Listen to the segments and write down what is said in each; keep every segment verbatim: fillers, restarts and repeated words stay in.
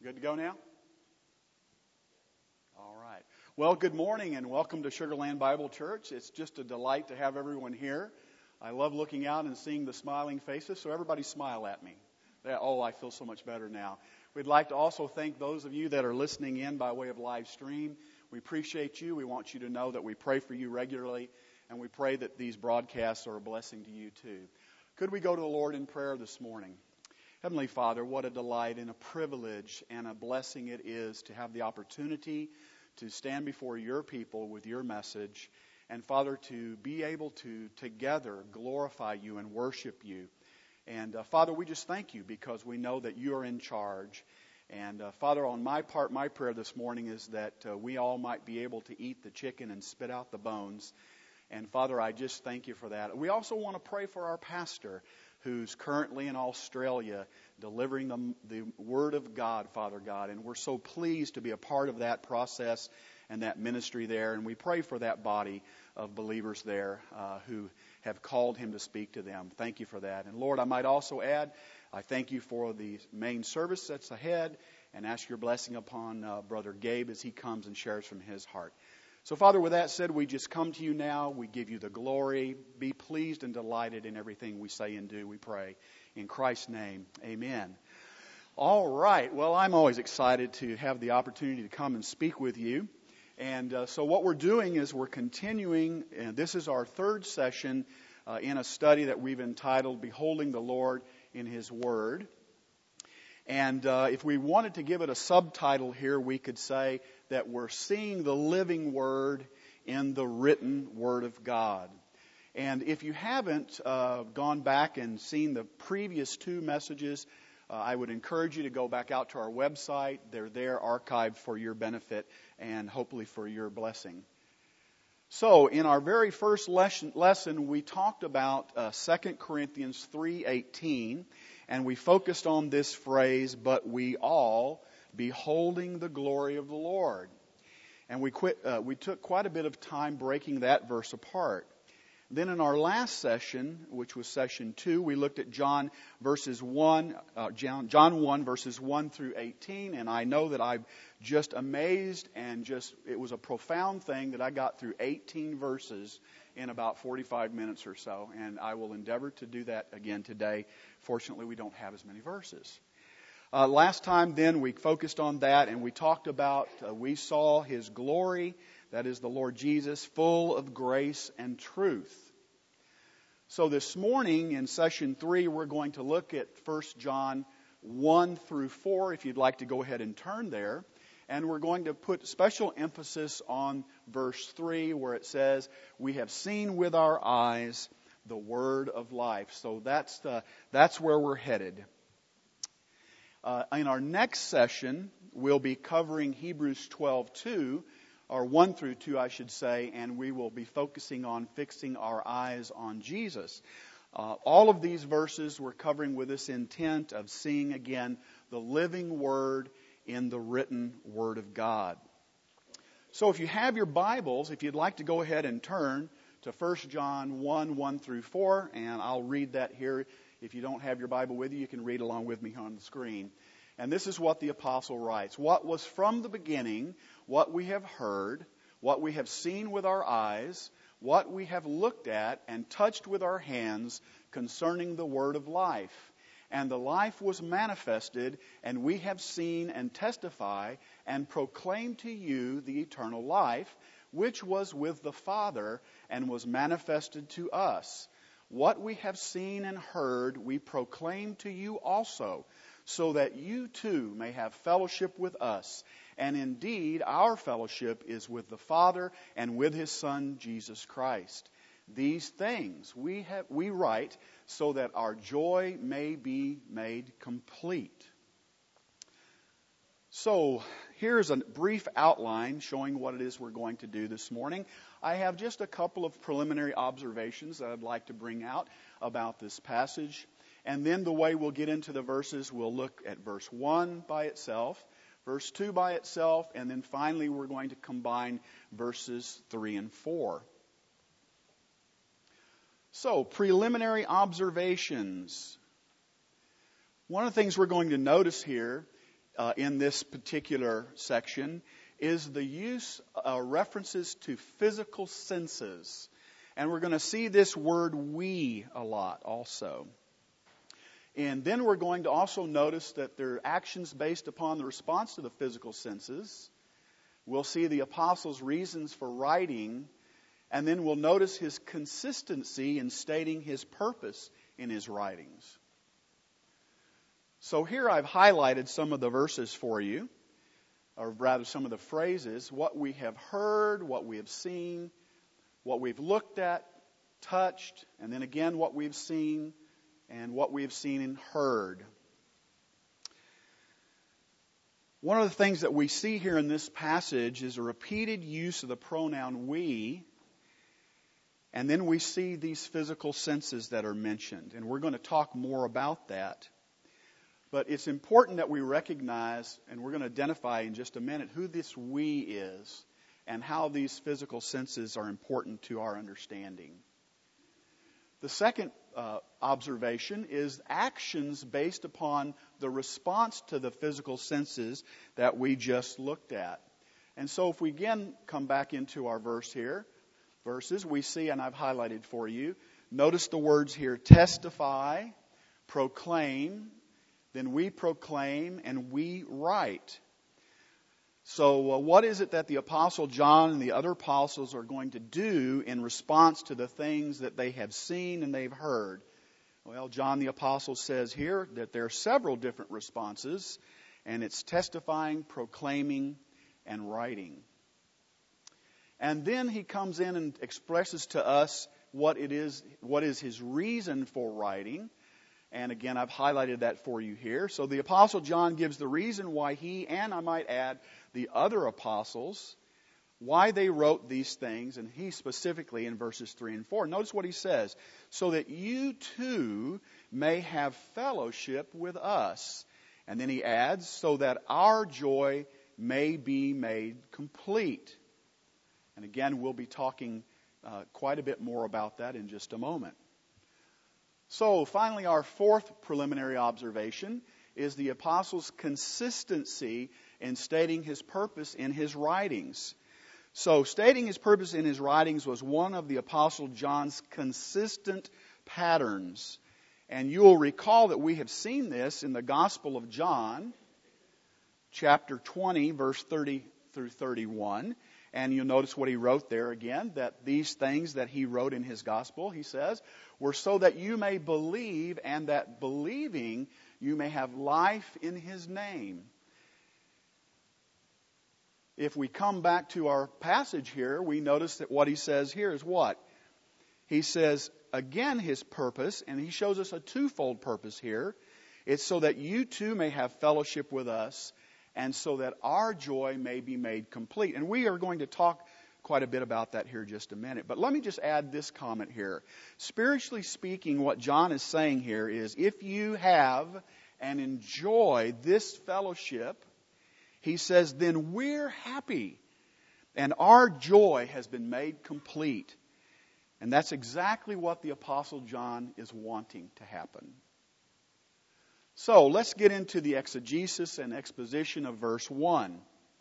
Good to go now? All right. Well, good morning and welcome to Sugar Land Bible Church. It's just a delight to have everyone here. I love looking out and seeing the smiling faces, so everybody smile at me. Oh, I feel so much better now. We'd like to also thank those of you that are listening in by way of live stream. We appreciate you. We want you to know that we pray for you regularly, and we pray that these broadcasts are a blessing to you too. Could we go to the Lord in prayer this morning? Heavenly Father, what a delight and a privilege and a blessing it is to have the opportunity to stand before your people with your message, and Father, to be able to together glorify you and worship you. And uh, Father, we just thank you because we know that you are in charge. And uh, Father, on my part, my prayer this morning is that uh, we all might be able to eat the chicken and spit out the bones. And Father, I just thank you for that. We also want to pray for our pastor, who's currently in Australia delivering the, the Word of God, Father God. And we're so pleased to be a part of that process and that ministry there. And we pray for that body of believers there uh, who have called him to speak to them. Thank you for that. And Lord, I might also add, I thank you for the main service that's ahead and ask your blessing upon uh, Brother Gabe as he comes and shares from his heart. So, Father, with that said, we just come to you now. We give you the glory. Be pleased and delighted in everything we say and do, we pray. In Christ's name, amen. All right. Well, I'm always excited to have the opportunity to come and speak with you. And uh, so what we're doing is we're continuing, and this is our third session uh, in a study that we've entitled Beholding the Lord in His Word. And uh, if we wanted to give it a subtitle here, we could say that we're seeing the living Word in the written Word of God. And if you haven't uh, gone back and seen the previous two messages, uh, I would encourage you to go back out to our website. They're there archived for your benefit and hopefully for your blessing. So in our very first lesson, lesson we talked about uh, Second Corinthians three eighteen. And we focused on this phrase, but we all beholding the glory of the Lord. And we quit, uh, we took quite a bit of time breaking that verse apart. Then in our last session, which was session two, we looked at John verses one, uh, John, John one verses one through eighteen. And I know that I'm just amazed and just, it was a profound thing that I got through eighteen verses in about forty-five minutes or so. And I will endeavor to do that again today. Fortunately, we don't have as many verses. Uh, last time then we focused on that and we talked about, uh, we saw His glory, that is the Lord Jesus, full of grace and truth. So this morning in session three, we're going to look at First John one through four, if you'd like to go ahead and turn there. And we're going to put special emphasis on verse three, where it says, we have seen with our eyes the word of life. So that's the, that's where we're headed. Uh, in our next session, we'll be covering Hebrews twelve two, or one through two, I should say, and we will be focusing on fixing our eyes on Jesus. Uh, all of these verses we're covering with this intent of seeing again the living Word in the written Word of God. So if you have your Bibles, if you'd like to go ahead and turn to First John one, one through four, and I'll read that here. If you don't have your Bible with you, you can read along with me on the screen. And this is what the apostle writes. What was from the beginning, what we have heard, what we have seen with our eyes, what we have looked at and touched with our hands concerning the word of life. And the life was manifested, and we have seen and testify and proclaim to you the eternal life, which was with the Father and was manifested to us. What we have seen and heard, we proclaim to you also, so that you too may have fellowship with us. And indeed, our fellowship is with the Father and with His Son, Jesus Christ. These things we have, we write so that our joy may be made complete. So here's a brief outline showing what it is we're going to do this morning. I have just a couple of preliminary observations that I'd like to bring out about this passage. And then the way we'll get into the verses, we'll look at verse one by itself, verse two by itself, and then finally we're going to combine verses three and four. So, preliminary observations. One of the things we're going to notice here uh, in this particular section is the use uh, references to physical senses. And we're going to see this word we a lot also. And then we're going to also notice that there are actions based upon the response to the physical senses. We'll see the apostle's reasons for writing, and then we'll notice his consistency in stating his purpose in his writings. So here I've highlighted some of the verses for you, or rather some of the phrases, what we have heard, what we have seen, what we've looked at, touched, and then again what we've seen, and what we have seen and heard. One of the things that we see here in this passage is a repeated use of the pronoun we, and then we see these physical senses that are mentioned, and we're going to talk more about that. But it's important that we recognize, and we're going to identify in just a minute, who this we is and how these physical senses are important to our understanding. The second uh, observation is actions based upon the response to the physical senses that we just looked at. And so if we again come back into our verse here, verses, we see, and I've highlighted for you, notice the words here, testify, proclaim, then we proclaim, and we write. So uh, what is it that the Apostle John and the other apostles are going to do in response to the things that they have seen and they've heard? Well, John the Apostle says here that there are several different responses, and it's testifying, proclaiming, and writing. And then he comes in and expresses to us what it is, what is his reason for writing. And again, I've highlighted that for you here. So the Apostle John gives the reason why he, and I might add, the other apostles, why they wrote these things, and he specifically in verses three and four. Notice what he says, so that you too may have fellowship with us. And then he adds, so that our joy may be made complete. And again, we'll be talking uh, quite a bit more about that in just a moment. So finally, our fourth preliminary observation is the apostle's consistency in stating his purpose in his writings. So stating his purpose in his writings was one of the Apostle John's consistent patterns. And you will recall that we have seen this in the Gospel of John, chapter twenty, verse thirty through thirty-one. And you'll notice what he wrote there again, that these things that he wrote in his gospel, he says, were so that you may believe, and that believing you may have life in his name. If we come back to our passage here, we notice that what he says here is what? He says, again, his purpose, and he shows us a twofold purpose here. It's so that you too may have fellowship with us, and so that our joy may be made complete. And we are going to talk quite a bit about that here in just a minute. But let me just add this comment here. Spiritually speaking, what John is saying here is if you have and enjoy this fellowship, he says, then we're happy. And our joy has been made complete. And that's exactly what the Apostle John is wanting to happen. So let's get into the exegesis and exposition of verse one.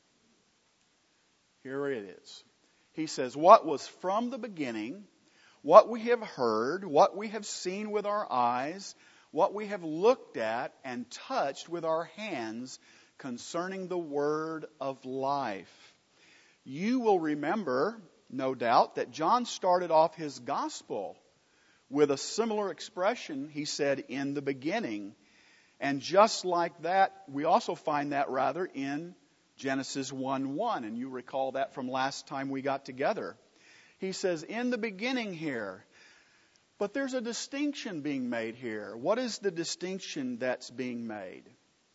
Here it is. He says, what was from the beginning, what we have heard, what we have seen with our eyes, what we have looked at and touched with our hands concerning the word of life. You will remember, no doubt, that John started off his gospel with a similar expression. He said, in the beginning. And just like that, we also find that rather in Genesis one one. And you recall that from last time we got together. He says, in the beginning here. But there's a distinction being made here. What is the distinction that's being made?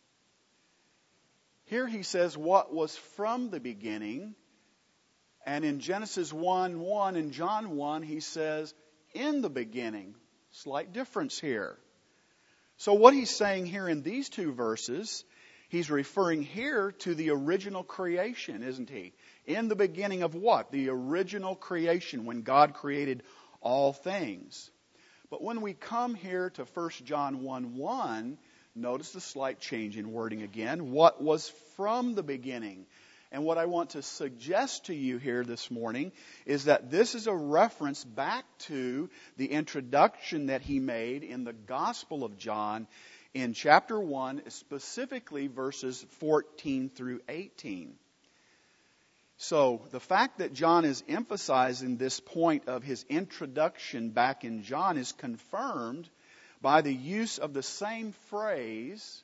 Here he says, what was from the beginning. And in Genesis one one and John one, he says, in the beginning. Slight difference here. So what he's saying here in these two verses, he's referring here to the original creation, isn't he? In the beginning of what? The original creation, when God created all things. But when we come here to First John one one, Notice the slight change in wording again. What was from the beginning. And what I want to suggest to you here this morning is that this is a reference back to the introduction that he made in the Gospel of John in chapter one, specifically verses fourteen through eighteen. So the fact that John is emphasizing this point of his introduction back in John is confirmed by the use of the same phrase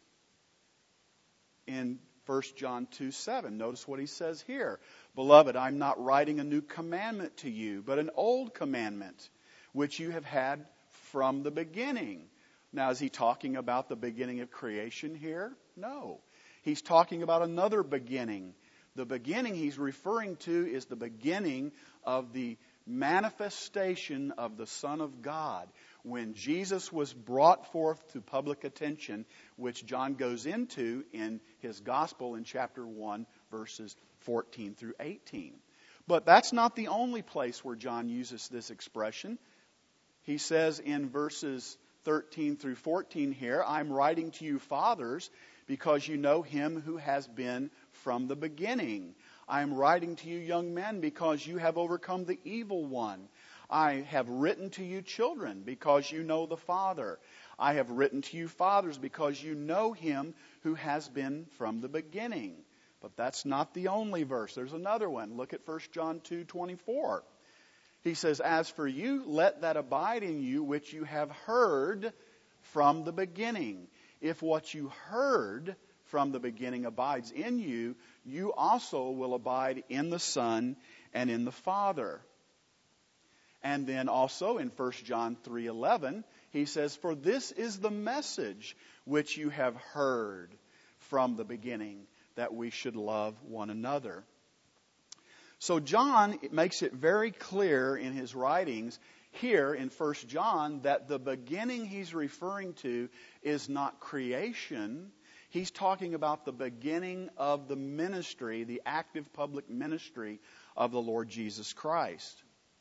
in First John two seven. Notice what he says here. Beloved, I'm not writing a new commandment to you, but an old commandment, which you have had from the beginning. Now, is he talking about the beginning of creation here? No. He's talking about another beginning. The beginning he's referring to is the beginning of the manifestation of the Son of God. When Jesus was brought forth to public attention, which John goes into in his gospel in chapter one, verses fourteen through eighteen. But that's not the only place where John uses this expression. He says in verses thirteen through fourteen here, I'm writing to you, fathers, because you know him who has been from the beginning. I am writing to you, young men, because you have overcome the evil one. I have written to you, children, because you know the Father. I have written to you, fathers, because you know him who has been from the beginning. But that's not the only verse. There's another one. Look at First John two twenty-four. He says, as for you, let that abide in you which you have heard from the beginning. If what you heard from the beginning abides in you, you also will abide in the Son and in the Father. And then also in First John three eleven, he says, for this is the message which you have heard from the beginning, that we should love one another. So John makes it very clear in his writings here in First John that the beginning he's referring to is not creation. He's talking about the beginning of the ministry, the active public ministry of the Lord Jesus Christ.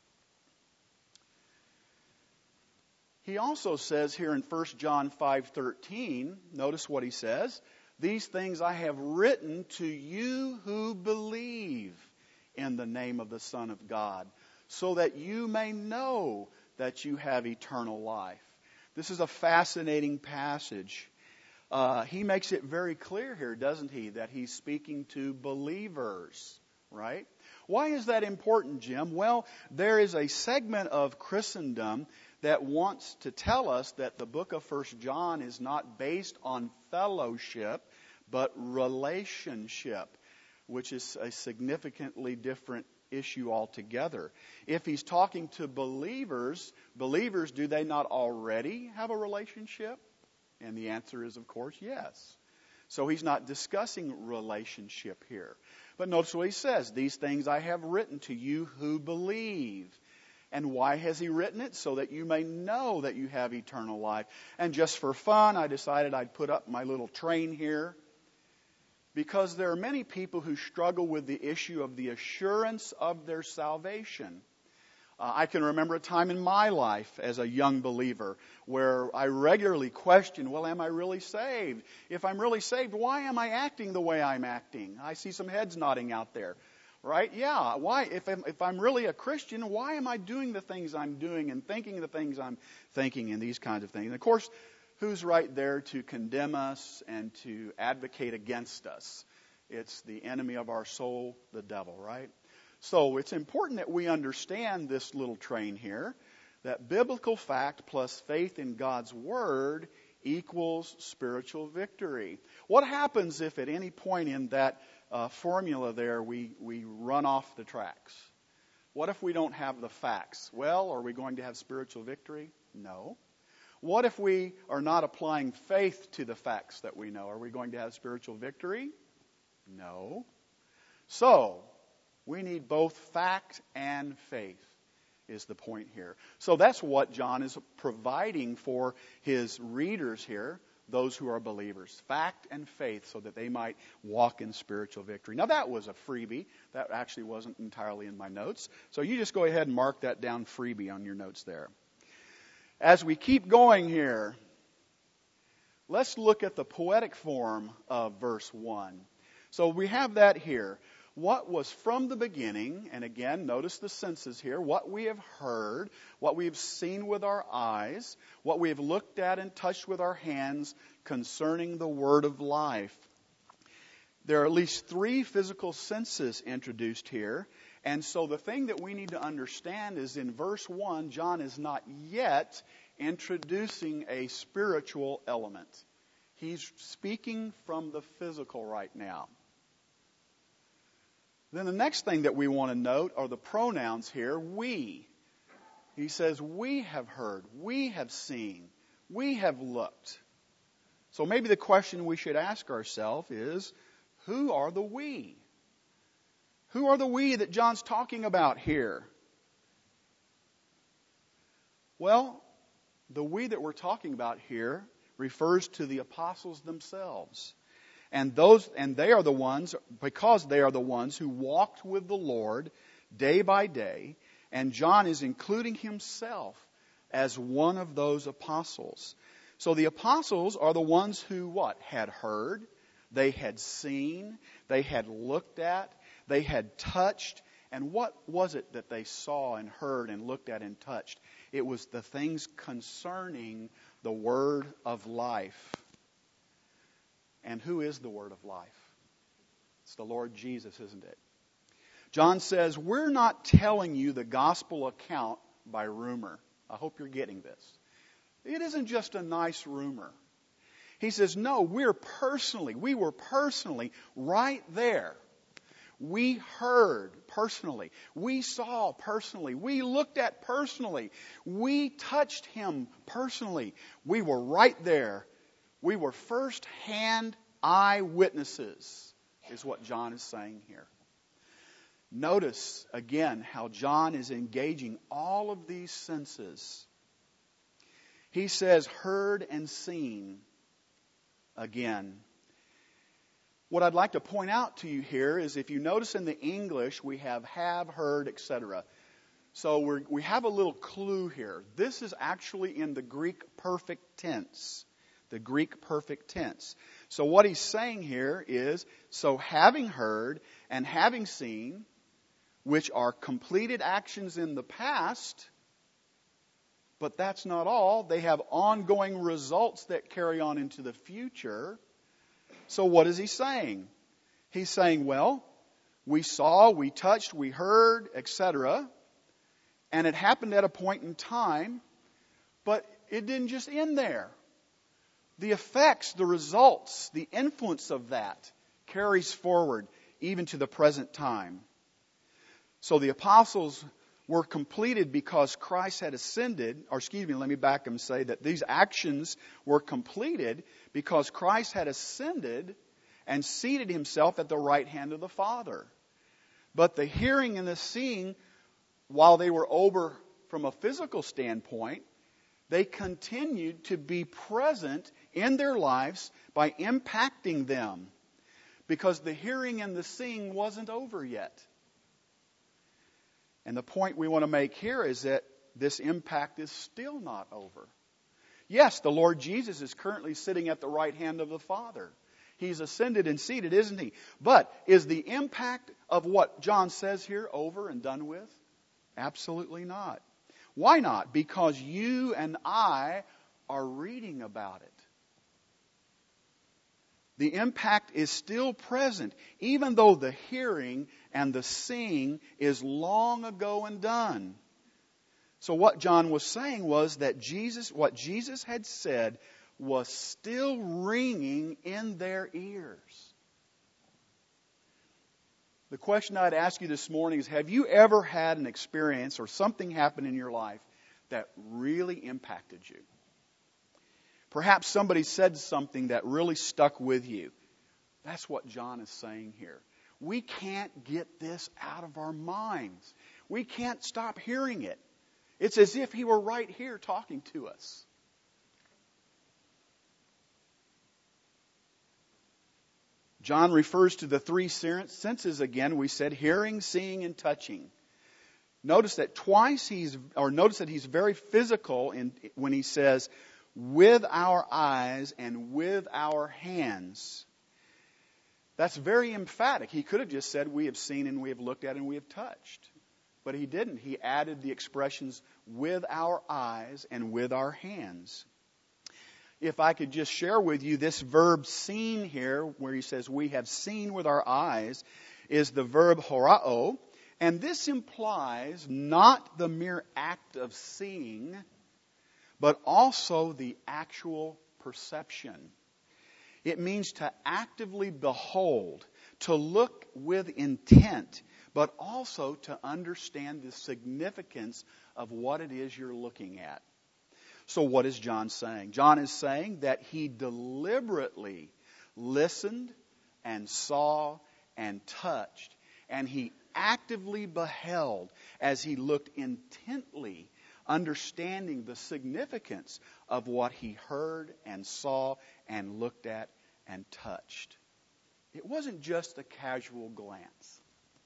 He also says here in First John five thirteen, notice what he says, these things I have written to you who believe in the name of the Son of God, so that you may know that you have eternal life. This is a fascinating passage. Uh, he makes it very clear here, doesn't he, that he's speaking to believers, right? Why is that important, Jim? Well, there is a segment of Christendom that wants to tell us that the book of First John is not based on fellowship, but relationship, which is a significantly different issue altogether. If he's talking to believers, believers, do they not already have a relationship? And the answer is, of course, yes. So he's not discussing relationship here. But notice what he says, these things I have written to you who believe. And why has he written it? So that you may know that you have eternal life. And just for fun, I decided I'd put up my little train here, because there are many people who struggle with the issue of the assurance of their salvation. Uh, I can remember a time in my life as a young believer where I regularly questioned, well, am I really saved? If I'm really saved, why am I acting the way I'm acting? I see some heads nodding out there. Right? Yeah. Why? If I'm, if I'm really a Christian, why am I doing the things I'm doing and thinking the things I'm thinking and these kinds of things? And of course, who's right there to condemn us and to advocate against us? It's the enemy of our soul, the devil, right? So it's important that we understand this little train here, that biblical fact plus faith in God's Word equals spiritual victory. What happens if at any point in that uh, formula there we, we run off the tracks? What if we don't have the facts? Well, are we going to have spiritual victory? No. What if we are not applying faith to the facts that we know? Are we going to have spiritual victory? No. So, we need both fact and faith, is the point here. So that's what John is providing for his readers here, those who are believers. Fact and faith, so that they might walk in spiritual victory. Now that was a freebie. That actually wasn't entirely in my notes. So you just go ahead and mark that down, freebie, on your notes there. As we keep going here, let's look at the poetic form of verse one. So we have that here. What was from the beginning, and again, notice the senses here, what we have heard, what we have seen with our eyes, what we have looked at and touched with our hands concerning the word of life. There are at least three physical senses introduced here. And so the thing that we need to understand is in verse one, John is not yet introducing a spiritual element. He's speaking from the physical right now. Then the next thing that we want to note are the pronouns here, we. He says, we have heard, we have seen, we have looked. So maybe the question we should ask ourselves is, who are the we? Who are the we that John's talking about here? Well, the we that we're talking about here refers to the apostles themselves. And those, and they are the ones, because they are the ones who walked with the Lord day by day. And John is including himself as one of those apostles. So the apostles are the ones who what? Had heard, they had seen, they had looked at, they had touched. And what was it that they saw and heard and looked at and touched? It was the things concerning the word of life. And who is the word of life? It's the Lord Jesus, isn't it? John says, we're not telling you the gospel account by rumor. I hope you're getting this. It isn't just a nice rumor. He says, no, we're personally, we were personally right there. We heard personally. We saw personally. We looked at personally. We touched him personally. We were right there. We were first-hand eyewitnesses, is what John is saying here. Notice, again, how John is engaging all of these senses. He says, heard and seen again. What I'd like to point out to you here is if you notice in the English, we have have, heard, et cetera. So we're, we have a little clue here. This is actually in the Greek perfect tense. The Greek perfect tense. So what he's saying here is, so having heard and having seen, which are completed actions in the past, but that's not all. They have ongoing results that carry on into the future. So what is he saying? He's saying, well, we saw, we touched, we heard, et cetera. And it happened at a point in time, but it didn't just end there. The effects, the results, the influence of that carries forward even to the present time. So the apostles were completed because Christ had ascended, or excuse me, let me back and say that these actions were completed because Christ had ascended and seated himself at the right hand of the Father. But the hearing and the seeing, while they were over from a physical standpoint, they continued to be present in their lives by impacting them because the hearing and the seeing wasn't over yet. And the point we want to make here is that this impact is still not over. Yes, the Lord Jesus is currently sitting at the right hand of the Father. He's ascended and seated, isn't he? But is the impact of what John says here over and done with? Absolutely not. Why not? Because you and I are reading about it. The impact is still present, even though the hearing and the seeing is long ago and done. So what John was saying was that Jesus, what Jesus had said was still ringing in their ears. The question I'd ask you this morning is, have you ever had an experience or something happen in your life that really impacted you? Perhaps somebody said something that really stuck with you. That's what John is saying here. We can't get this out of our minds. We can't stop hearing it. It's as if he were right here talking to us. John refers to the three senses again. We said hearing, seeing, and touching. Notice that twice he's, or notice that he's very physical in when he says, with our eyes and with our hands. That's very emphatic. He could have just said, we have seen and we have looked at and we have touched. But he didn't. He added the expressions with our eyes and with our hands. If I could just share with you this verb seen here, where he says we have seen with our eyes, is the verb horao. And this implies not the mere act of seeing, but also the actual perception. It means to actively behold, to look with intent, but also to understand the significance of what it is you're looking at. So what is John saying? John is saying that he deliberately listened and saw and touched, and he actively beheld as he looked intently, understanding the significance of what he heard and saw and looked at and touched. It wasn't just a casual glance.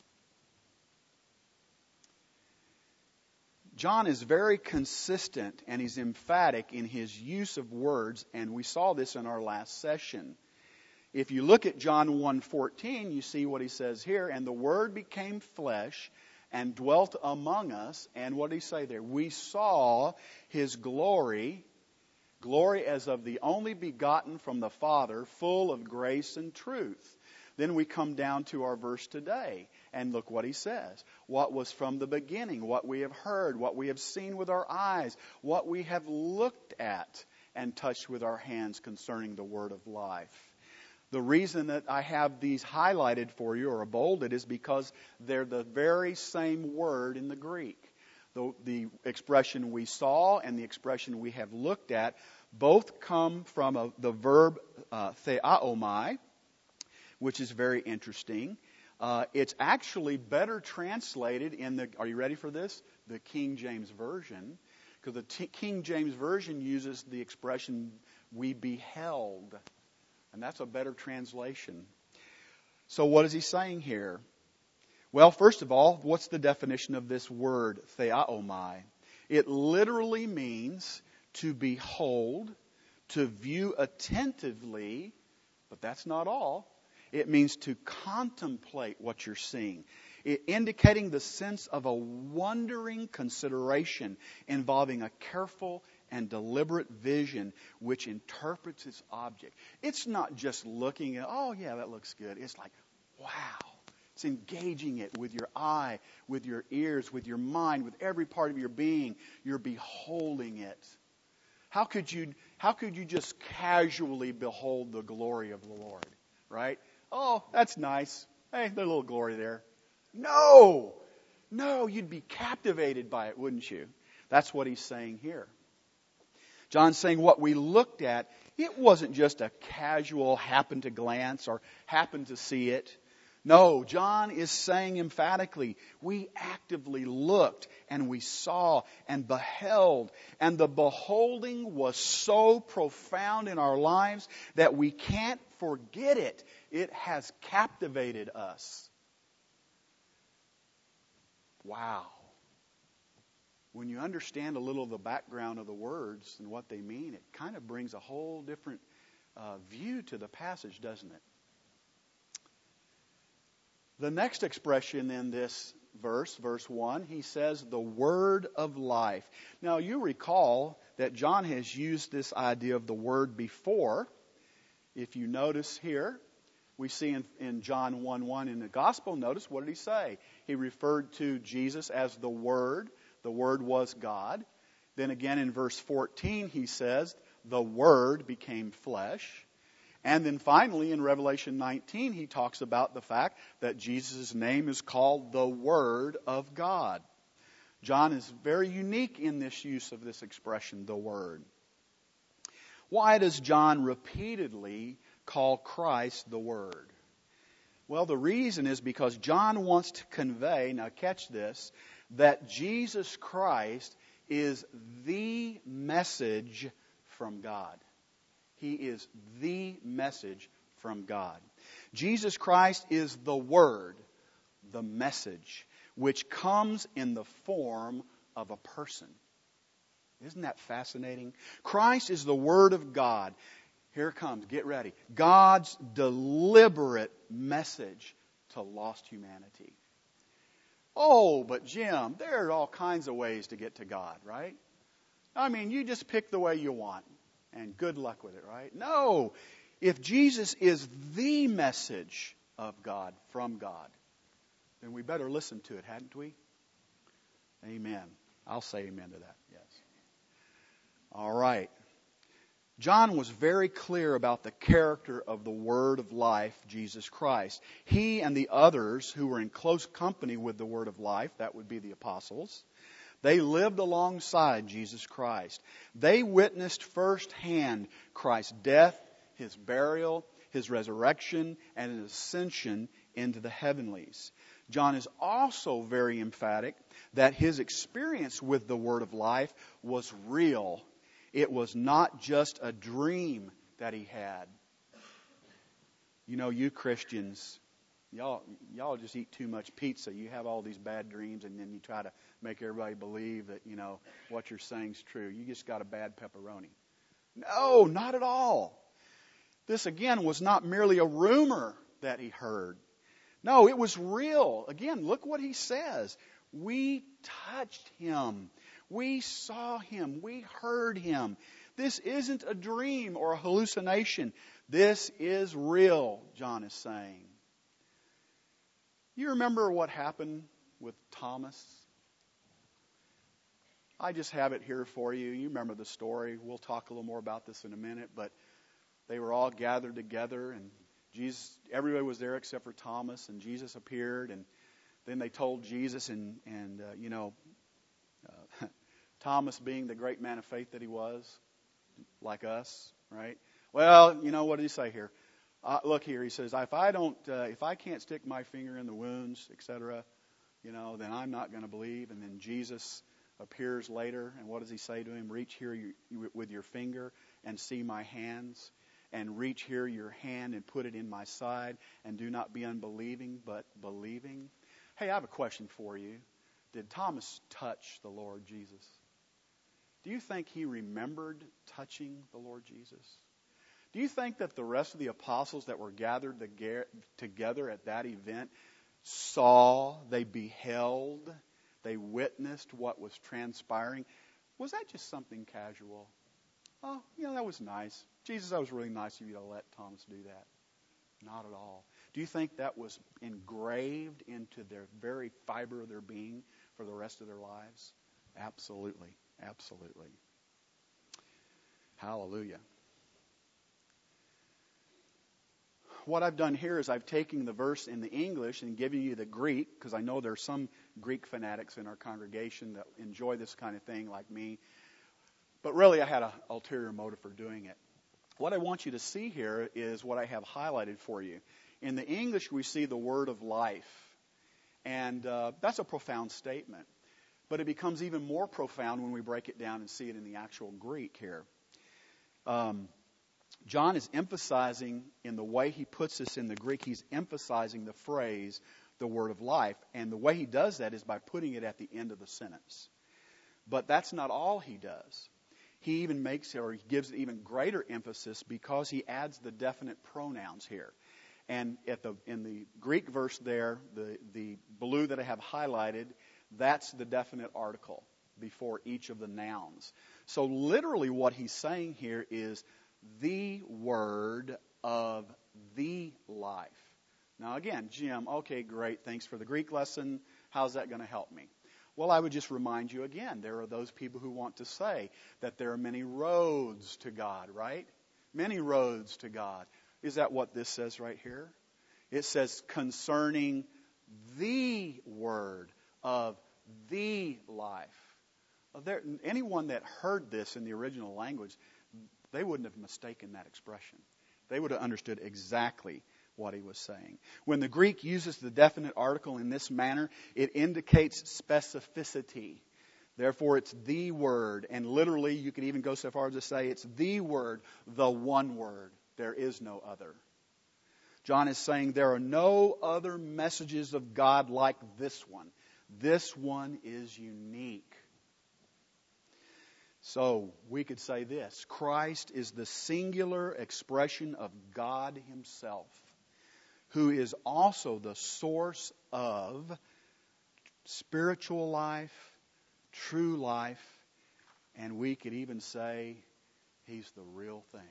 John is very consistent and he's emphatic in his use of words, and we saw this in our last session. If you look at John one fourteen, you see what he says here, and the Word became flesh and dwelt among us. And what did he say there? We saw his glory, glory as of the only begotten from the Father, full of grace and truth. Then we come down to our verse today, and look what he says. What was from the beginning, what we have heard, what we have seen with our eyes, what we have looked at and touched with our hands concerning the word of life. The reason that I have these highlighted for you or bolded is because they're the very same word in the Greek. The, the expression we saw and the expression we have looked at both come from a, the verb uh, theaomai, which is very interesting. Uh, it's actually better translated in the, are you ready for this? The King James Version. Because the T- King James Version uses the expression, we beheld. And that's a better translation. So what is he saying here? Well, first of all, what's the definition of this word, theaomai? It literally means to behold, to view attentively, but that's not all. It means to contemplate what you're seeing, it, indicating the sense of a wondering consideration involving a careful and deliberate vision which interprets its object. It's not just looking at, oh yeah, that looks good. It's like, wow. It's engaging it with your eye, with your ears, with your mind, with every part of your being. You're beholding it. How could you, how could you just casually behold the glory of the Lord, right? Oh, that's nice. Hey, there's a little glory there. No! No, you'd be captivated by it, wouldn't you? That's what he's saying here. John's saying what we looked at, it wasn't just a casual happen to glance or happen to see it. No, John is saying emphatically, we actively looked and we saw and beheld. And the beholding was so profound in our lives that we can't forget it. It has captivated us. Wow. When you understand a little of the background of the words and what they mean, it kind of brings a whole different uh, view to the passage, doesn't it? The next expression in this verse, verse one, he says, the word of life. Now, you recall that John has used this idea of the word before. If you notice here, we see in, in John one one in the gospel, notice what did he say? He referred to Jesus as the Word. The Word was God. Then again in verse fourteen, he says, the Word became flesh. And then finally in Revelation nineteen, he talks about the fact that Jesus' name is called the Word of God. John is very unique in this use of this expression, the Word. Why does John repeatedly call Christ the Word? Well, the reason is because John wants to convey, now catch this, that Jesus Christ is the message from God. He is the message from God. Jesus Christ is the Word, the message, which comes in the form of a person. Isn't that fascinating? Christ is the Word of God. Here it comes. Get ready. God's deliberate message to lost humanity. Oh, but Jim, there are all kinds of ways to get to God, right? I mean, you just pick the way you want, and good luck with it, right? No. If Jesus is the message of God, from God, then we better listen to it, hadn't we? Amen. I'll say amen to that, yes. All right. John was very clear about the character of the Word of Life, Jesus Christ. He and the others who were in close company with the Word of Life, that would be the apostles, they lived alongside Jesus Christ. They witnessed firsthand Christ's death, His burial, His resurrection, and His ascension into the heavenlies. John is also very emphatic that his experience with the Word of Life was real. It was not just a dream that he had. You know, you Christians, y'all, y'all just eat too much pizza. You have all these bad dreams, and then you try to make everybody believe that, you know, what you're saying is true. You just got a bad pepperoni. No, not at all. This, again, was not merely a rumor that he heard. No, it was real. Again, look what he says. We touched him. We saw him. We heard him. This isn't a dream or a hallucination. This is real, John is saying. You remember what happened with Thomas? I just have it here for you. You remember the story. We'll talk a little more about this in a minute, but they were all gathered together, and Jesus, everybody was there except for Thomas, and Jesus appeared, and then they told Jesus, and, and uh, you know, uh, Thomas being the great man of faith that he was, like us, right? Well, you know, what did he say here? Uh, look here, he says, if I don't, uh, if I can't stick my finger in the wounds, et cetera, you know, then I'm not going to believe. And then Jesus appears later, and what does he say to him? Reach here you, you, with your finger and see my hands. And reach here your hand and put it in my side, and do not be unbelieving, but believing. Hey, I have a question for you. Did Thomas touch the Lord Jesus? Do you think he remembered touching the Lord Jesus? Do you think that the rest of the apostles that were gathered together at that event saw, they beheld, they witnessed what was transpiring? Was that just something casual? Oh, you know, that was nice. Jesus, that was really nice of you to let Thomas do that. Not at all. Do you think that was engraved into their very fiber of their being for the rest of their lives? Absolutely. Absolutely. Hallelujah. What I've done here is I've taken the verse in the English and given you the Greek, because I know there's some Greek fanatics in our congregation that enjoy this kind of thing like me. But really, I had an ulterior motive for doing it. What I want you to see here is what I have highlighted for you. In the English, we see the word of life. And uh, that's a profound statement. But it becomes even more profound when we break it down and see it in the actual Greek here. Um, John is emphasizing, in the way he puts this in the Greek, he's emphasizing the phrase, the word of life. And the way he does that is by putting it at the end of the sentence. But that's not all he does. He even makes, or he gives even greater emphasis because he adds the definite pronouns here. And at the in the Greek verse there, the, the blue that I have highlighted, that's the definite article before each of the nouns. So literally what he's saying here is the word of the life. Now again, Jim, okay, great, thanks for the Greek lesson. How's that going to help me? Well, I would just remind you again, there are those people who want to say that there are many roads to God, right? Many roads to God. Is that what this says right here? It says concerning the word of the life. There, anyone that heard this in the original language, they wouldn't have mistaken that expression. They would have understood exactly what he was saying. When the Greek uses the definite article in this manner, it indicates specificity. Therefore, it's the word. And literally, you can even go so far as to say it's the word, the one word. There is no other. John is saying there are no other messages of God like this one. This one is unique. So we could say this: Christ is the singular expression of God Himself, who is also the source of spiritual life, true life, and we could even say He's the real thing.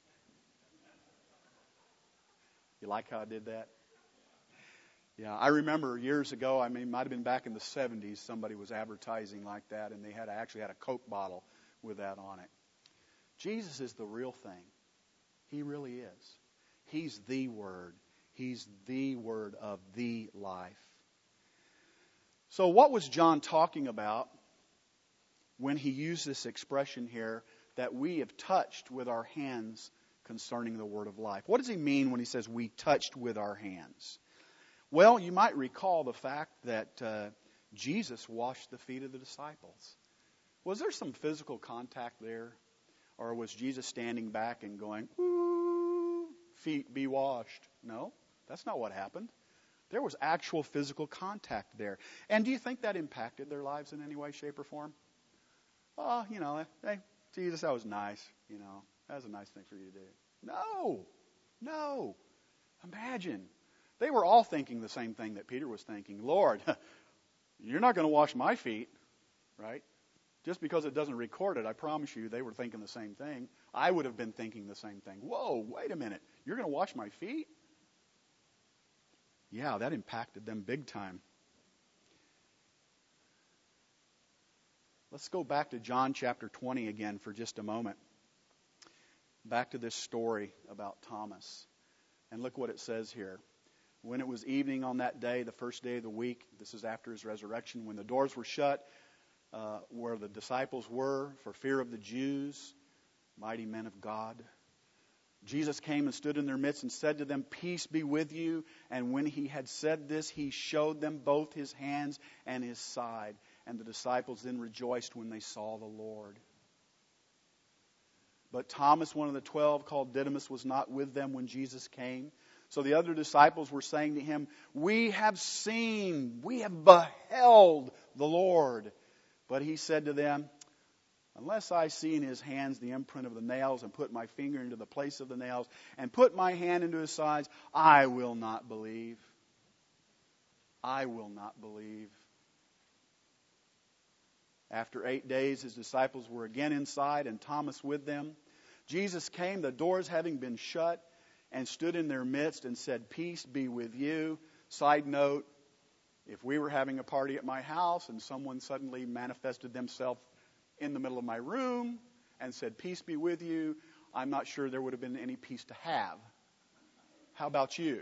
You like how I did that? Yeah, I remember years ago, I mean, it might have been back in the seventies, somebody was advertising like that, and they had actually had a Coke bottle with that on it. Jesus is the real thing. He really is. He's the Word. He's the Word of the life. So what was John talking about when he used this expression here that we have touched with our hands concerning the Word of life? What does he mean when he says we touched with our hands? Well, you might recall the fact that uh, Jesus washed the feet of the disciples. Was there some physical contact there? Or was Jesus standing back and going, "Ooh, feet be washed"? No, that's not what happened. There was actual physical contact there. And do you think that impacted their lives in any way, shape, or form? Oh, you know, hey, Jesus, that was nice. You know, that was a nice thing for you to do. No, no. Imagine. They were all thinking the same thing that Peter was thinking. Lord, you're not going to wash my feet, right? Just because it doesn't record it, I promise you they were thinking the same thing. I would have been thinking the same thing. Whoa, wait a minute. You're going to wash my feet? Yeah, that impacted them big time. Let's go back to John chapter twenty again for just a moment. Back to this story about Thomas. And look what it says here. When it was evening on that day, the first day of the week, this is after His resurrection, when the doors were shut, uh, where the disciples were for fear of the Jews, mighty men of God, Jesus came and stood in their midst and said to them, "Peace be with you." And when He had said this, He showed them both His hands and His side. And the disciples then rejoiced when they saw the Lord. But Thomas, one of the twelve, called Didymus, was not with them when Jesus came. So the other disciples were saying to Him, "We have seen, we have beheld the Lord." But He said to them, "Unless I see in His hands the imprint of the nails, and put my finger into the place of the nails, and put my hand into His sides, I will not believe." I will not believe. After eight days, His disciples were again inside, and Thomas with them. Jesus came, the doors having been shut, and stood in their midst and said, "Peace be with you." Side note, if we were having a party at my house and someone suddenly manifested themselves in the middle of my room and said, "Peace be with you," I'm not sure there would have been any peace to have. How about you?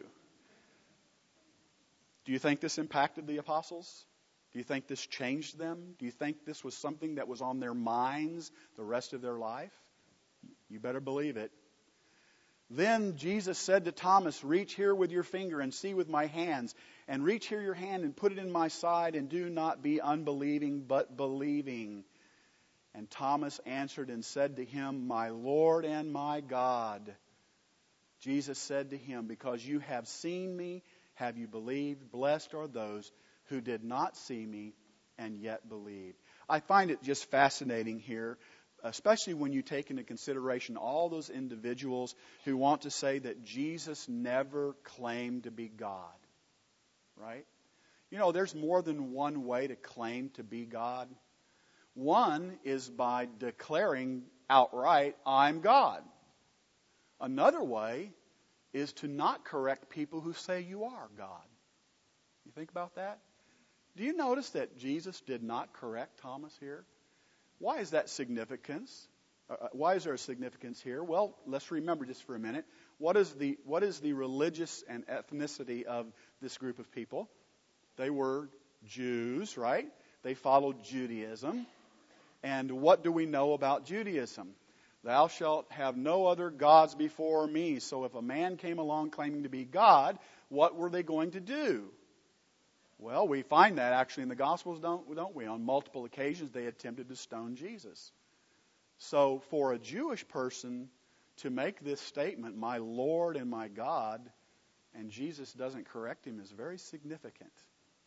Do you think this impacted the apostles? Do you think this changed them? Do you think this was something that was on their minds the rest of their life? You better believe it. Then Jesus said to Thomas, "Reach here with your finger and see with my hands, and reach here your hand and put it in my side, and do not be unbelieving but believing." And Thomas answered and said to Him, "My Lord and my God." Jesus said to him, "Because you have seen me, have you believed? Blessed are those who did not see me and yet believed." I find it just fascinating here, especially when you take into consideration all those individuals who want to say that Jesus never claimed to be God, right? You know, there's more than one way to claim to be God. One is by declaring outright, "I'm God." Another way is to not correct people who say you are God. You think about that? Do you notice that Jesus did not correct Thomas here? Why is that significance? Uh, why is there a significance here? Well, let's remember just for a minute. What is the what is the religious and ethnicity of this group of people? They were Jews, right? They followed Judaism. And what do we know about Judaism? "Thou shalt have no other gods before me." So if a man came along claiming to be God, what were they going to do? Well, we find that actually in the Gospels, don't, don't we? On multiple occasions, they attempted to stone Jesus. So for a Jewish person to make this statement, "My Lord and my God," and Jesus doesn't correct him, is very significant.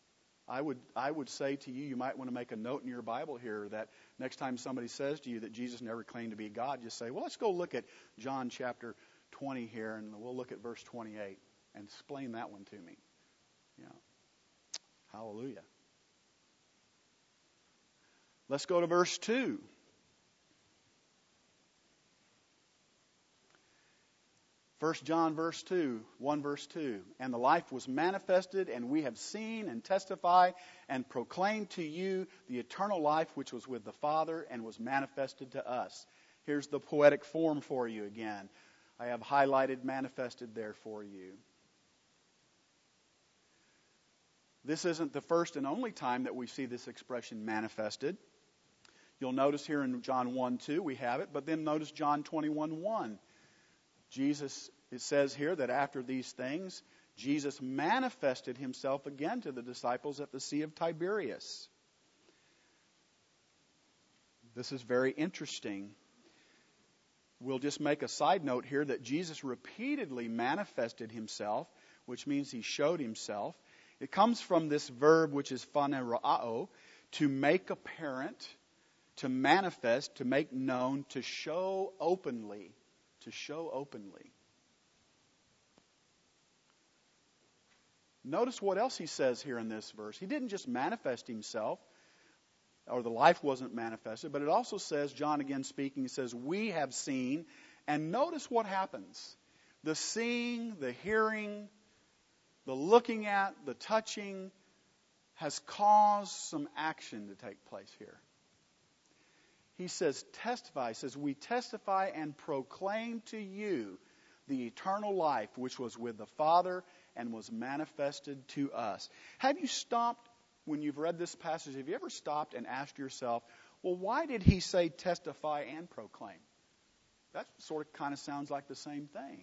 I would I would say to you, you might want to make a note in your Bible here that next time somebody says to you that Jesus never claimed to be God, just say, well, let's go look at John chapter twenty here, and we'll look at verse twenty-eight and explain that one to me. Yeah. Hallelujah. Let's go to verse two. First John verse two, one verse two. And the life was manifested, and we have seen and testify and proclaim to you the eternal life which was with the Father and was manifested to us. Here's the poetic form for you again. I have highlighted manifested there for you. This isn't the first and only time that we see this expression manifested. You'll notice here in John one two we have it, but then notice John twenty-one one. Jesus, it says here that after these things, Jesus manifested himself again to the disciples at the Sea of Tiberias. This is very interesting. We'll just make a side note here that Jesus repeatedly manifested himself, which means he showed himself. It comes from this verb which is phanerao, to make apparent, to manifest, to make known, to show openly. To show openly. Notice what else he says here in this verse. He didn't just manifest himself, or the life wasn't manifested, but it also says, John again speaking, he says, we have seen, and notice what happens. The seeing, the hearing, the looking at, the touching has caused some action to take place here. He says, testify. He says, we testify and proclaim to you the eternal life which was with the Father and was manifested to us. Have you stopped, when you've read this passage, have you ever stopped and asked yourself, well, why did he say testify and proclaim? That sort of kind of sounds like the same thing.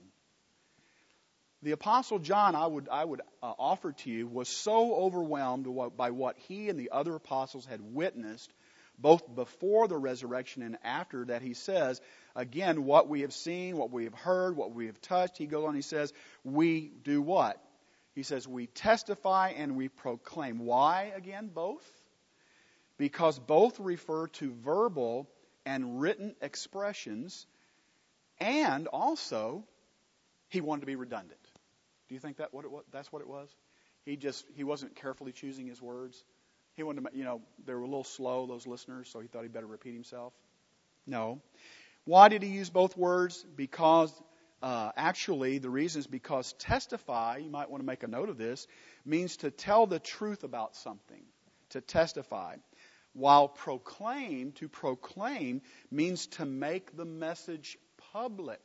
The Apostle John, I would, I would uh, offer to you, was so overwhelmed by what he and the other apostles had witnessed both before the resurrection and after, that he says, again, what we have seen, what we have heard, what we have touched, he goes on, he says, we do what? He says, we testify and we proclaim. Why, again, both? Because both refer to verbal and written expressions, and also, he wanted to be redundant. Do you think that what it was, that's what it was? He just, he wasn't carefully choosing his words. He wanted to, you know, they were a little slow, those listeners, so he thought he'd better repeat himself. No. Why did he use both words? Because, uh, actually, the reason is because testify, you might want to make a note of this, means to tell the truth about something, to testify. While proclaim, to proclaim, means to make the message public.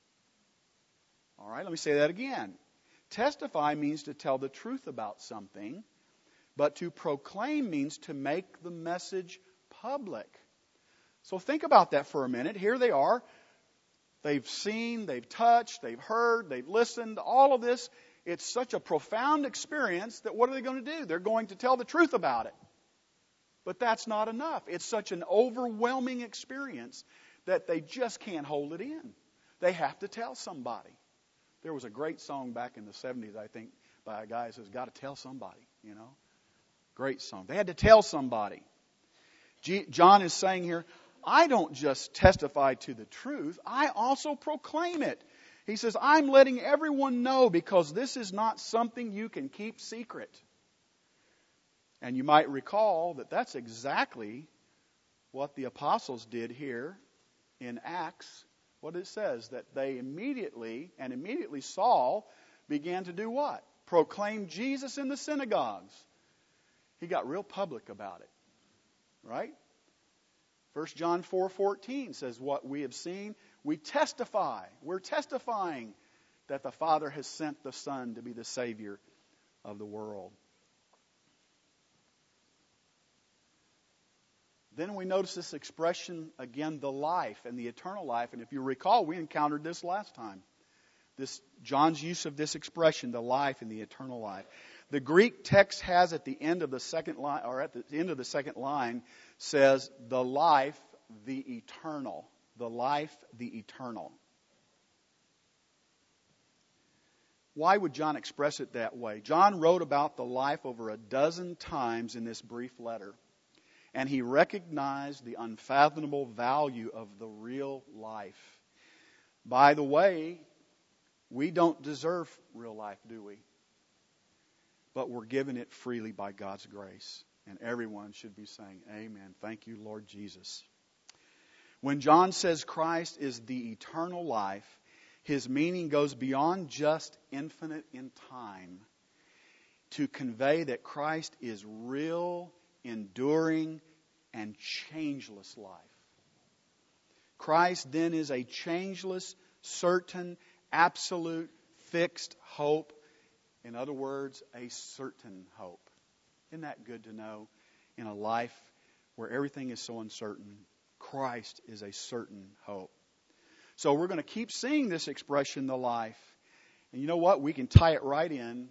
All right, let me say that again. Testify means to tell the truth about something. But to proclaim means to make the message public. So think about that for a minute. Here they are. They've seen, they've touched, they've heard, they've listened. All of this, it's such a profound experience that what are they going to do? They're going to tell the truth about it. But that's not enough. It's such an overwhelming experience that they just can't hold it in. They have to tell somebody. There was a great song back in the seventies, I think, by a guy who says, got to tell somebody, you know. Great song. They had to tell somebody. G- John is saying here, I don't just testify to the truth, I also proclaim it. He says, I'm letting everyone know because this is not something you can keep secret. And you might recall that that's exactly what the apostles did here in Acts. What it says, that they immediately, and immediately Saul began to do what? Proclaim Jesus in the synagogues. He got real public about it. Right? First John four fourteen says what we have seen, we testify. We're testifying that the Father has sent the Son to be the Savior of the world. Then we notice this expression again, the life and the eternal life. And if you recall, we encountered this last time. This John's use of this expression, the life and the eternal life. The Greek text has at the end of the second line, or at the end of the second line, says the life, the eternal. The life, the eternal. Why would John express it that way? John wrote about the life over a dozen times in this brief letter. And he recognized the unfathomable value of the real life. By the way, we don't deserve real life, do we? But we're given it freely by God's grace. And everyone should be saying, amen. Thank you, Lord Jesus. When John says Christ is the eternal life, his meaning goes beyond just infinite in time to convey that Christ is real, enduring, and changeless life. Christ then is a changeless, certain, absolute, fixed hope. In other words, a certain hope. Isn't that good to know? In a life where everything is so uncertain, Christ is a certain hope. So we're going to keep seeing this expression, the life. And you know what? We can tie it right in.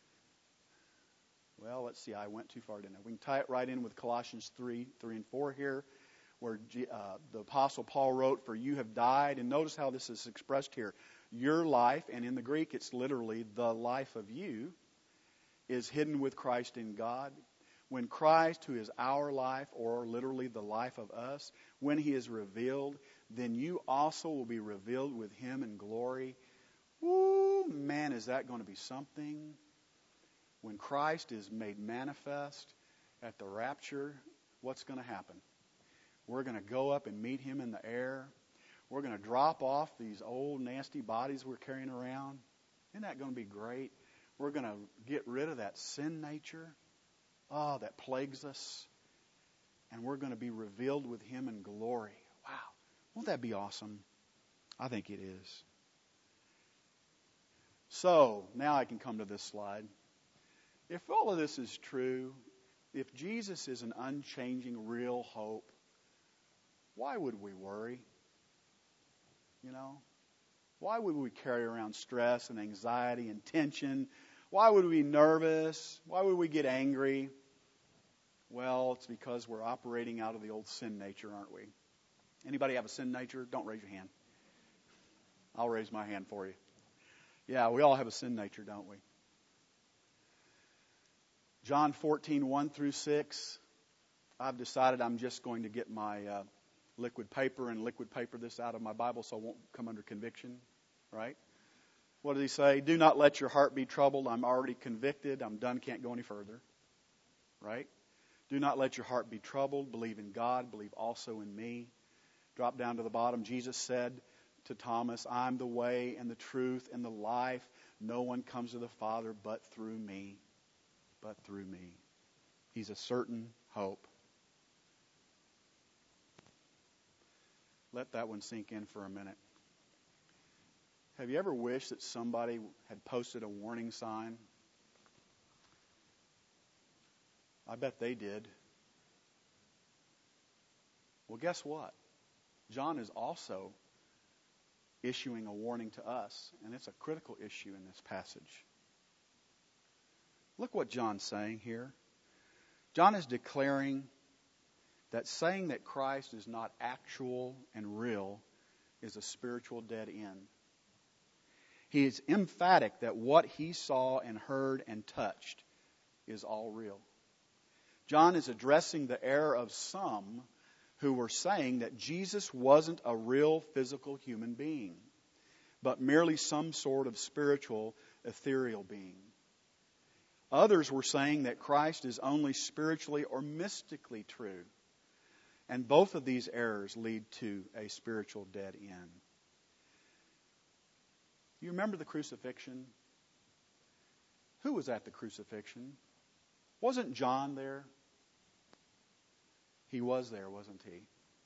Well, let's see. I went too far, didn't I? We can tie it right in with Colossians three, three and four here, where uh, the Apostle Paul wrote, "For you have died." And notice how this is expressed here. Your life, and in the Greek it's literally the life of you, is hidden with Christ in God. When Christ, who is our life, or literally the life of us, when He is revealed, then you also will be revealed with Him in glory. Woo, man, is that going to be something? When Christ is made manifest at the rapture, what's going to happen? We're going to go up and meet Him in the air. We're going to drop off these old nasty bodies we're carrying around. Isn't that going to be great? We're going to get rid of that sin nature, oh, that plagues us. And we're going to be revealed with Him in glory. Wow. Won't that be awesome? I think it is. So, now I can come to this slide. If all of this is true, if Jesus is an unchanging, real hope, why would we worry? You know? Why would we carry around stress and anxiety and tension? Why would we be nervous? Why would we get angry? Well, it's because we're operating out of the old sin nature, aren't we? Anybody have a sin nature? Don't raise your hand. I'll raise my hand for you. Yeah, we all have a sin nature, don't we? John fourteen, one through six. I've decided I'm just going to get my uh, liquid paper and liquid paper this out of my Bible so I won't come under conviction. Right? What does he say? Do not let your heart be troubled. I'm already convicted. I'm done. Can't go any further. Right? Do not let your heart be troubled. Believe in God. Believe also in me. Drop down to the bottom. Jesus said to Thomas, I'm the way and the truth and the life. No one comes to the Father but through me. But through me. He's a certain hope. Let that one sink in for a minute. Have you ever wished that somebody had posted a warning sign? I bet they did. Well, guess what? John is also issuing a warning to us, and it's a critical issue in this passage. Look what John's saying here. John is declaring that saying that Christ is not actual and real is a spiritual dead end. He is emphatic that what he saw and heard and touched is all real. John is addressing the error of some who were saying that Jesus wasn't a real physical human being, but merely some sort of spiritual, ethereal being. Others were saying that Christ is only spiritually or mystically true. And both of these errors lead to a spiritual dead end. You remember the crucifixion? Who was at the crucifixion? Wasn't John there? He was there, wasn't he?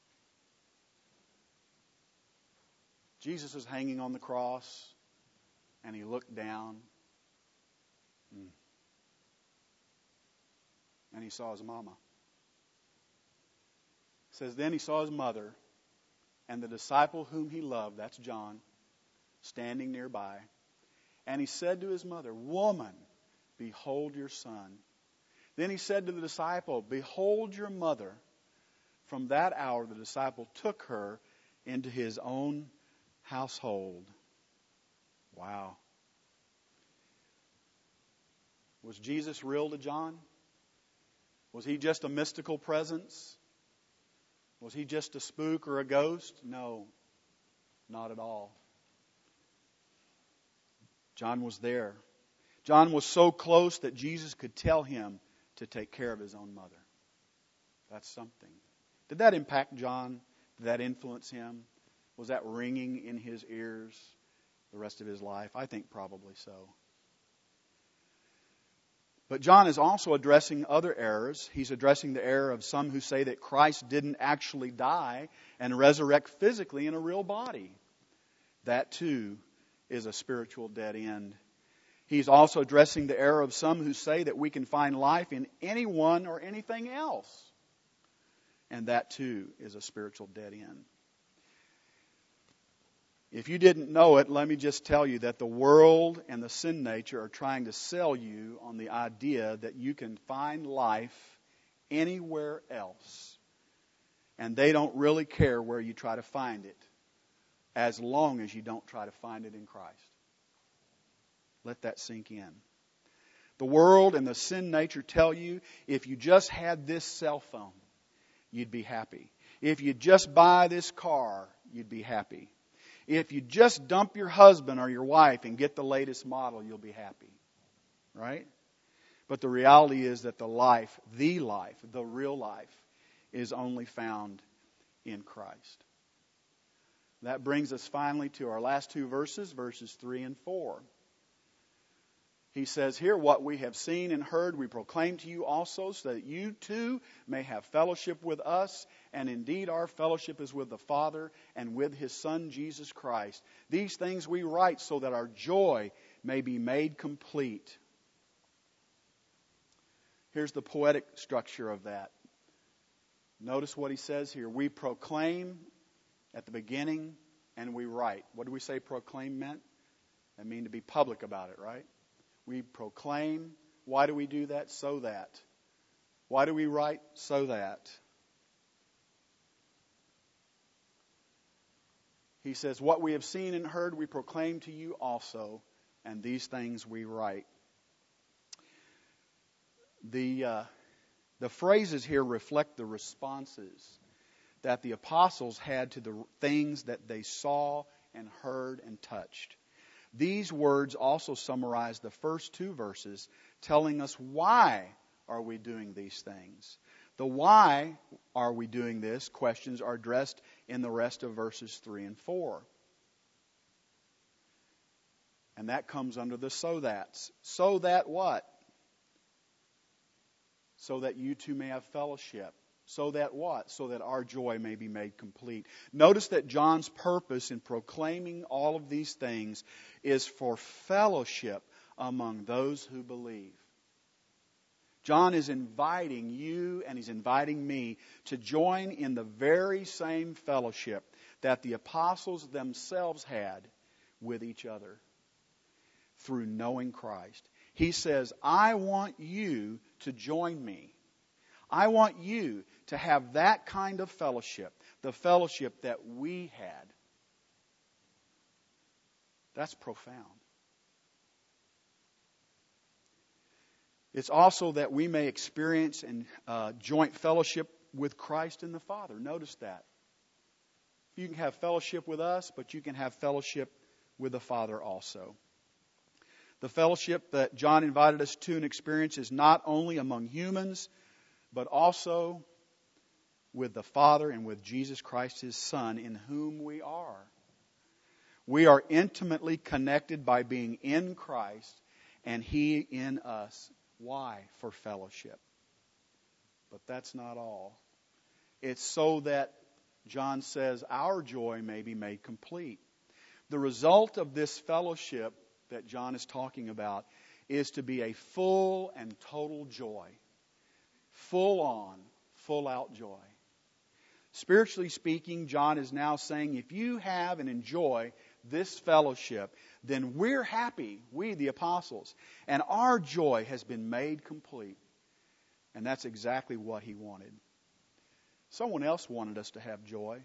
Jesus was hanging on the cross, and he looked down, and he saw his mama. It says, then he saw his mother, and the disciple whom he loved, that's John, standing nearby. And he said to his mother, woman, behold your son. Then he said to the disciple, behold your mother. From that hour, the disciple took her into his own household. Wow. Was Jesus real to John? Was he just a mystical presence? Was he just a spook or a ghost? No, not at all. John was there. John was so close that Jesus could tell him to take care of his own mother. That's something. Did that impact John? Did that influence him? Was that ringing in his ears the rest of his life? I think probably so. But John is also addressing other errors. He's addressing the error of some who say that Christ didn't actually die and resurrect physically in a real body. That too is a spiritual dead end. He's also addressing the error of some who say that we can find life in anyone or anything else. And that too is a spiritual dead end. If you didn't know it, let me just tell you that the world and the sin nature are trying to sell you on the idea that you can find life anywhere else. And they don't really care where you try to find it, as long as you don't try to find it in Christ. Let that sink in. The world and the sin nature tell you if you just had this cell phone, you'd be happy. If you just buy this car, you'd be happy. If you just dump your husband or your wife and get the latest model, you'll be happy. Right? But the reality is that the life, the life, the real life, is only found in Christ. That brings us finally to our last two verses, verses three and four. He says here, what we have seen and heard we proclaim to you also, so that you too may have fellowship with us. And indeed our fellowship is with the Father and with His Son Jesus Christ. These things we write so that our joy may be made complete. Here's the poetic structure of that. Notice what he says here. We proclaim at the beginning and we write. What do we say proclaim meant? That means to be public about it, right? We proclaim. Why do we do that? So that. Why do we write? So that. He says, what we have seen and heard we proclaim to you also, and these things we write. The, uh, the phrases here reflect the responses that the apostles had to the things that they saw and heard and touched. These words also summarize the first two verses, telling us why are we doing these things. The why are we doing this questions are addressed in the rest of verses three and four. And that comes under the so that's. So that what? So that you two may have fellowship. So that what? So that our joy may be made complete. Notice that John's purpose in proclaiming all of these things is for fellowship among those who believe. John is inviting you and he's inviting me to join in the very same fellowship that the apostles themselves had with each other through knowing Christ. He says, I want you to join me. I want you to have that kind of fellowship, the fellowship that we had. That's profound. It's also that we may experience and uh, joint fellowship with Christ and the Father. Notice that. You can have fellowship with us, but you can have fellowship with the Father also. The fellowship that John invited us to and experience is not only among humans, but also with the Father and with Jesus Christ, His Son, in whom we are. We are intimately connected by being in Christ and He in us. Why? For fellowship. But that's not all. It's so that, John says, our joy may be made complete. The result of this fellowship that John is talking about is to be a full and total joy. Full on, full out joy. Spiritually speaking, John is now saying if you have and enjoy this fellowship, then we're happy, we the apostles, and our joy has been made complete. And that's exactly what he wanted. Someone else wanted us to have joy.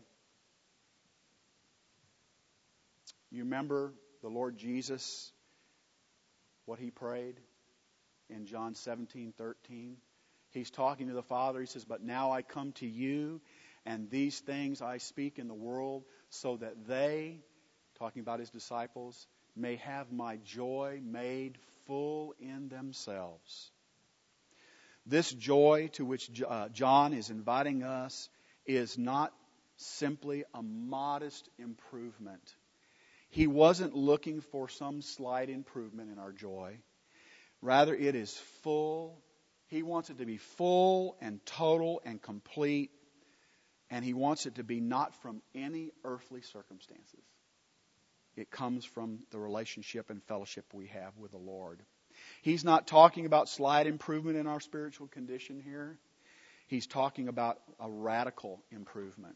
You remember the Lord Jesus, what He prayed in John seventeen thirteen. He's talking to the Father. He says, "But now I come to you, and these things I speak in the world, so that they," talking about his disciples, "may have my joy made full in themselves." This joy to which uh, John is inviting us is not simply a modest improvement. He wasn't looking for some slight improvement in our joy. Rather, it is full. He wants it to be full and total and complete. And He wants it to be not from any earthly circumstances. It comes from the relationship and fellowship we have with the Lord. He's not talking about slight improvement in our spiritual condition here. He's talking about a radical improvement.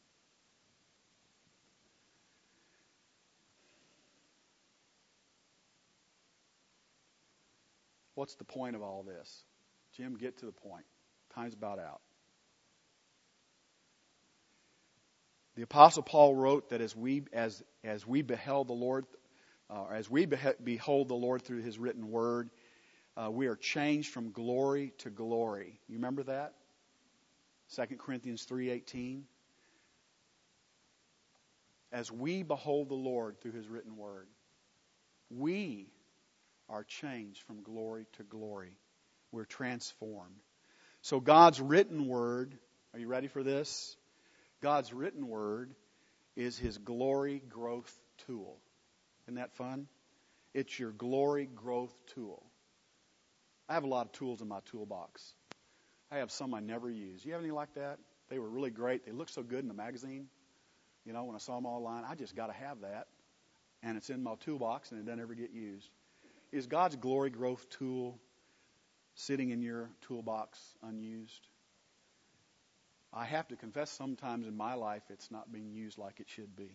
What's the point of all this? Jim, get to the point. Time's about out. The Apostle Paul wrote that as we as as we beheld the Lord, uh, as we behe- behold the Lord through His written Word, uh, we are changed from glory to glory. You remember that? Second Corinthians three eighteen. As we behold the Lord through His written Word, we are changed from glory to glory. We're transformed. So God's written Word, are you ready for this? God's written Word is His glory growth tool. Isn't that fun? It's your glory growth tool. I have a lot of tools in my toolbox. I have some I never use. You have any like that? They were really great. They looked so good in the magazine. You know, when I saw them online, I just got to have that. And it's in my toolbox and it doesn't ever get used. Is God's glory growth tool sitting in your toolbox unused? I have to confess sometimes in my life it's not being used like it should be.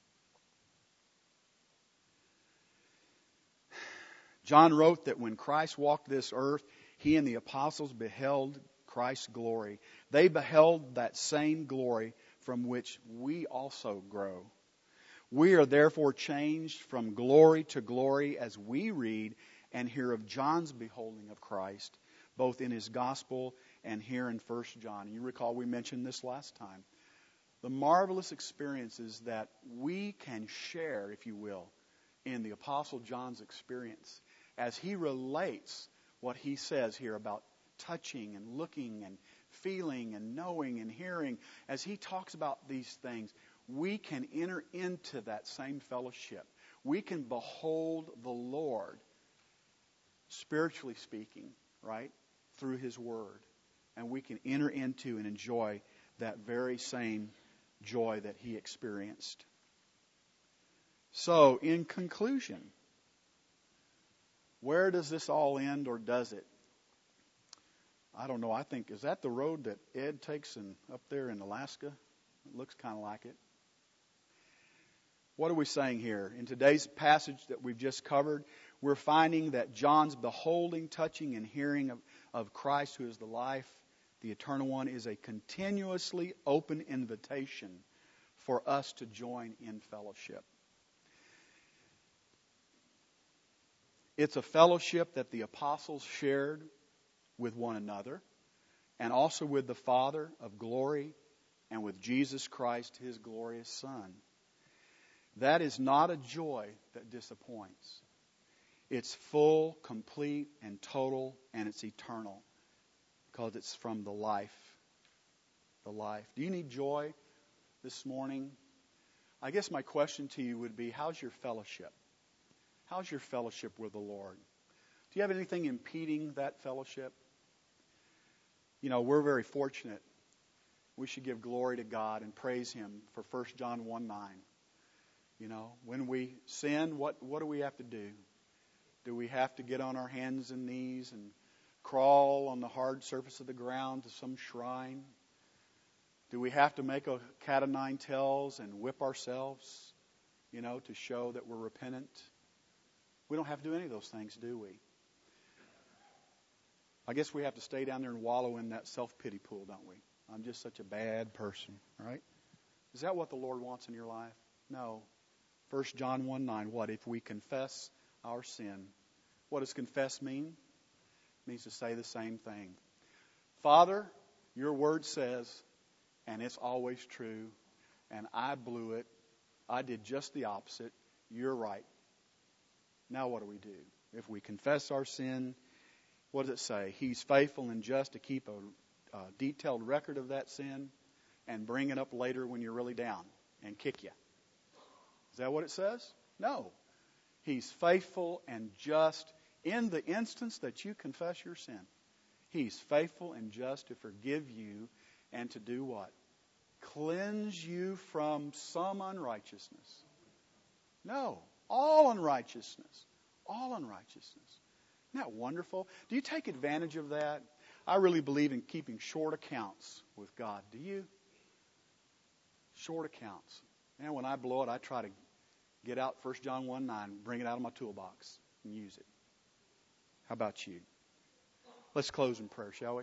John wrote that when Christ walked this earth, he and the apostles beheld Christ's glory. They beheld that same glory from which we also grow. We are therefore changed from glory to glory as we read and hear of John's beholding of Christ, both in his gospel and here in First John. You recall we mentioned this last time. The marvelous experiences that we can share, if you will, in the Apostle John's experience as he relates what he says here about touching and looking and feeling and knowing and hearing. As he talks about these things, we can enter into that same fellowship. We can behold the Lord, spiritually speaking, right, through His Word. And we can enter into and enjoy that very same joy that He experienced. So, in conclusion, where does this all end, or does it? I don't know. I think, is that the road that Ed takes in, up there in Alaska? It looks kind of like it. What are we saying here? In today's passage that we've just covered, we're finding that John's beholding, touching, and hearing of, of Christ, who is the life, the eternal one, is a continuously open invitation for us to join in fellowship. It's a fellowship that the apostles shared with one another and also with the Father of glory and with Jesus Christ, His glorious Son. That is not a joy that disappoints. It's full, complete, and total, and it's eternal because it's from the life. The life. Do you need joy this morning? I guess my question to you would be, how's your fellowship? How's your fellowship with the Lord? Do you have anything impeding that fellowship? You know, we're very fortunate. We should give glory to God and praise Him for First John one nine. You know, when we sin, what, what do we have to do? Do we have to get on our hands and knees and crawl on the hard surface of the ground to some shrine? Do we have to make a cat o' nine tails and whip ourselves, you know, to show that we're repentant? We don't have to do any of those things, do we? I guess we have to stay down there and wallow in that self-pity pool, don't we? I'm just such a bad person, right? Is that what the Lord wants in your life? No. First John one nine, what? If we confess our sin. What does confess mean? means to say the same thing. Father, your word says, and it's always true, and I blew it. I did just the opposite. You're right. Now what do we do? If we confess our sin, what does it say? He's faithful and just to keep a, a detailed record of that sin and bring it up later when you're really down and kick you. Is that what it says? No. He's faithful and just in the instance that you confess your sin. He's faithful and just to forgive you and to do what? Cleanse you from some unrighteousness. No, all unrighteousness. All unrighteousness. Isn't that wonderful? Do you take advantage of that? I really believe in keeping short accounts with God. Do you? Short accounts. And when I blow it, I try to get out First John one nine, bring it out of my toolbox and use it. How about you? Let's close in prayer, shall we?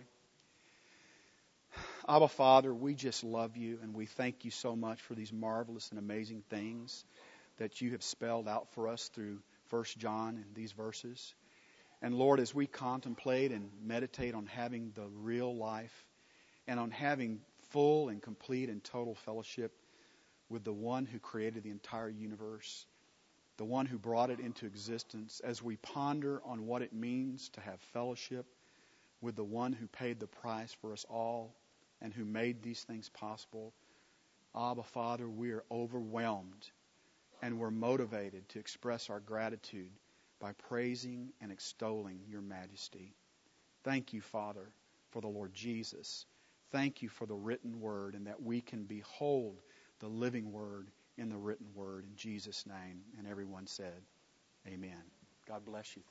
Abba, Father, we just love you and we thank you so much for these marvelous and amazing things that you have spelled out for us through First John and these verses. And Lord, as we contemplate and meditate on having the real life and on having full and complete and total fellowship with the one who created the entire universe, the one who brought it into existence, as we ponder on what it means to have fellowship with the one who paid the price for us all and who made these things possible, Abba, Father, we are overwhelmed and we're motivated to express our gratitude by praising and extolling your majesty. Thank you, Father, for the Lord Jesus. Thank you for the written word and that we can behold the living word in the written word in Jesus' name. And everyone said, amen. God bless you.